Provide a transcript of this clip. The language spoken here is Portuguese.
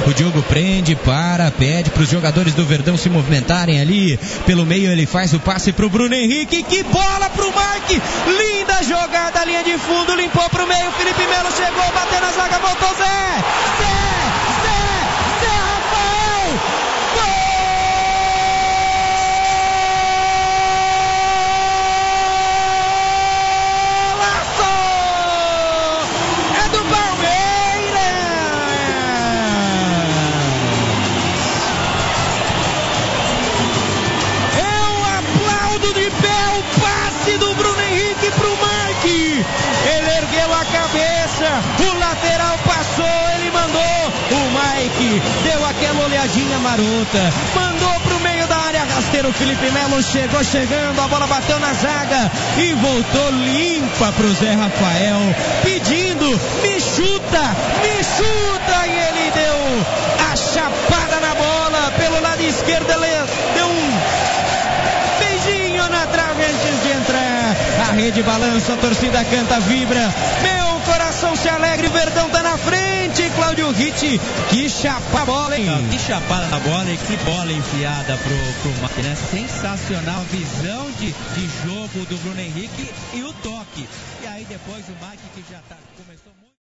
O Diogo prende, pede para os jogadores do Verdão se movimentarem ali. Pelo meio ele faz o passe para o Bruno Henrique. Que bola para o Mark! Linda jogada, linha de fundo, limpou para o meio. Felipe Melo chegou, bateu na zaga, voltou Zé Rafael! Golaço! É do Palmeiras! Eu aplaudo de pé o passe do Bruno Henrique pro Mark. Ele ergueu a cabeça, o lateral passou, ele mandou. O Mike deu aquela olhadinha marota, mandou pro meio da área rasteira. O Felipe Melo chegou chegando, a bola bateu na zaga e voltou limpa pro Zé Rafael, pedindo, me chuta, e ele deu a chapada na bola pelo lado esquerdo. Ele deu um beijinho na trave antes de entrar. A rede balança, a torcida canta, vibra. Meu coração se alegra, o Verdão tá na frente. Cláudio Ritt, que chapa a bola, hein? Que chapada na bola e que bola enfiada pro Mark, né? Sensacional visão de jogo do Bruno Henrique e o toque. E aí depois o Mark que já começou...